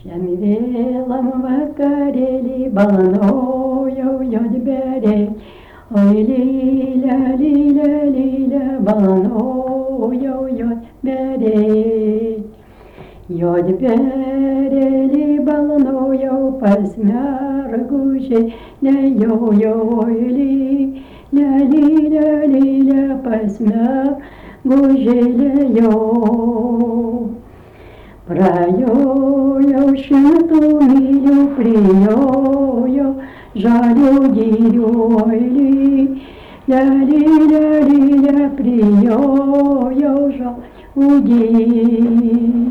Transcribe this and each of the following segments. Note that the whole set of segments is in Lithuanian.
Šiam vėlam vakarėlį balanojau jodberė, oi lylia, lylia, lylia, balanojau jodberė. Jodberėlį balanojau pas mergužį, nejojau, oi lylia, lylia, lylia, pas mergužį lėjau. Prajojau šimtų mylių, prijojau žalių girių, oi lylia, lylia, lylia, prijojau žalių girių.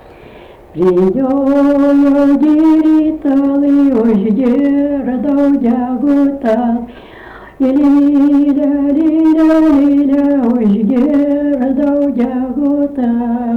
Prijojau girį toli, užgirdau degutą, lylia, lylia, lylia, užgirdau degutą.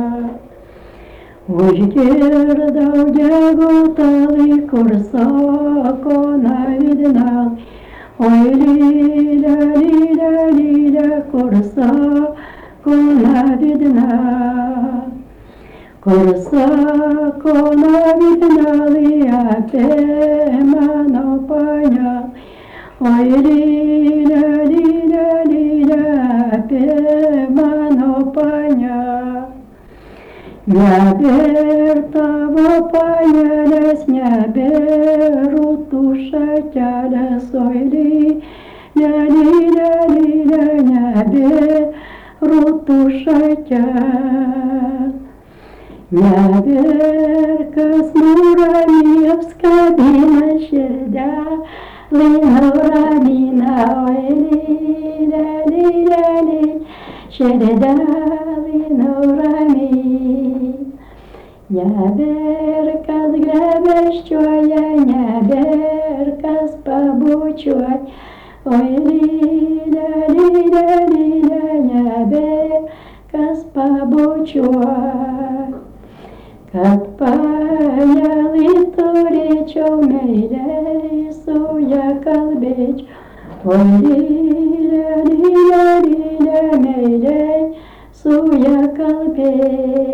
Užgirdau degutalį, kur sako navidinal, oi lylia, lylia, lylia, kur sako navidinal. Kur sako navidinalį apie mano panelį, oi lylia, lylia, lylia, apie mano panelį. Nebėr tavo panelės, nebėr rūtų šakelės, oi lylia, lylia, lylia, nebėr rūtų šakelės. Nebėr kas nuramina, apskabina širdelį, nuramina, oi lylia, lylia, lylia, širdelį nuramina. Nebėr kas glėbesčiuoja, nebėr kas pabučiuoja, oi lylia, lylia, lylia, nebėr kas pabučiuoja. Kad panelį turėčiau, meiliai su ja kalbėčiau, oi lylia, lylia, lylia, meiliai su ja kalbėčiau.